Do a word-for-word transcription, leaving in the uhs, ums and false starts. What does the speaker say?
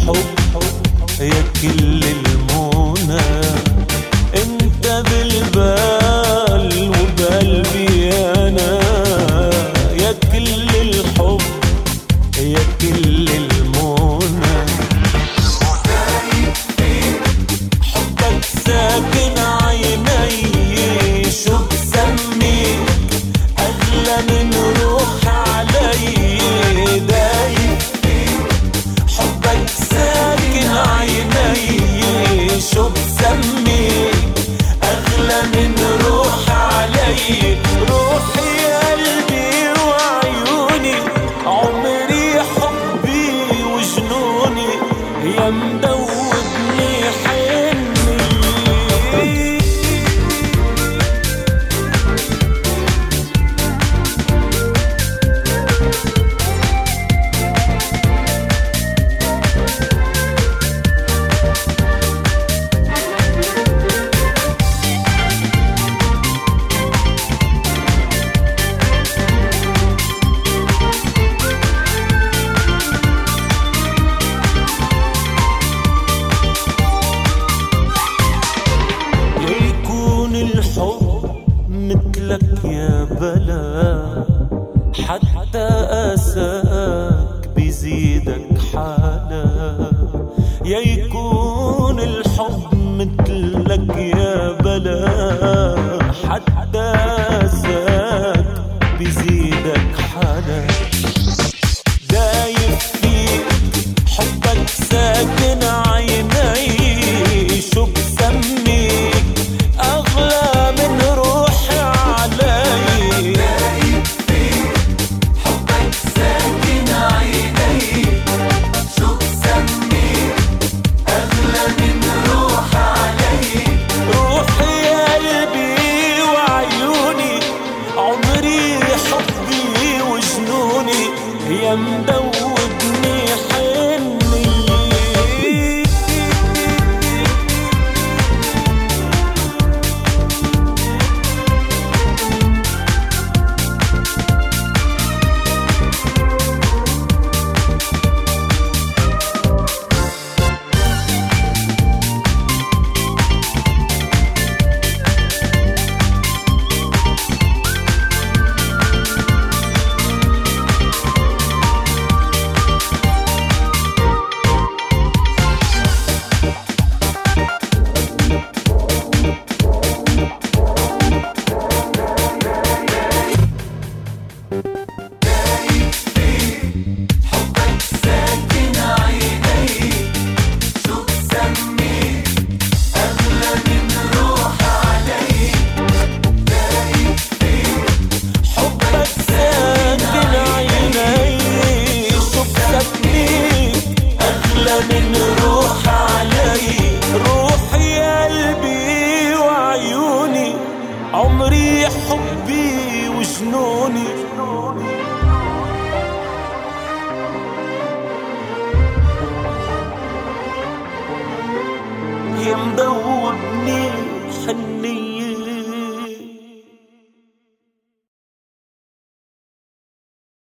الحب يا كل المنى، انت بالبال وبقلبي انا، يا كل الحب يا كل المنى. حبك ساكن عيني، شو بسميك اغلى من روح علي، دايب حبك ساكن عيني، شو بسميك اغلى من روح علي. روحي قلبي وعيوني، عمري حبي وجنوني، يا مدوبني حني. مثلك يا بلا، حتى أساك بيزيدك حالا، يا يكون الحب مثلك يا بلا، حتى أساك بيزيدك حالا. دايب فيك حبك ساكن عيني، شو بسميك أغلى من روحي علي. دايب فيك حبك ساكن عيني، شو بسميك أغلى من روحي علي. روحي قلبي وعيوني، عمري حبي وجنوني، يا مدوبني حني. من روح علي. روحي قلبي وعيوني، عمري حبي وجنوني، يا مدوبني حنية.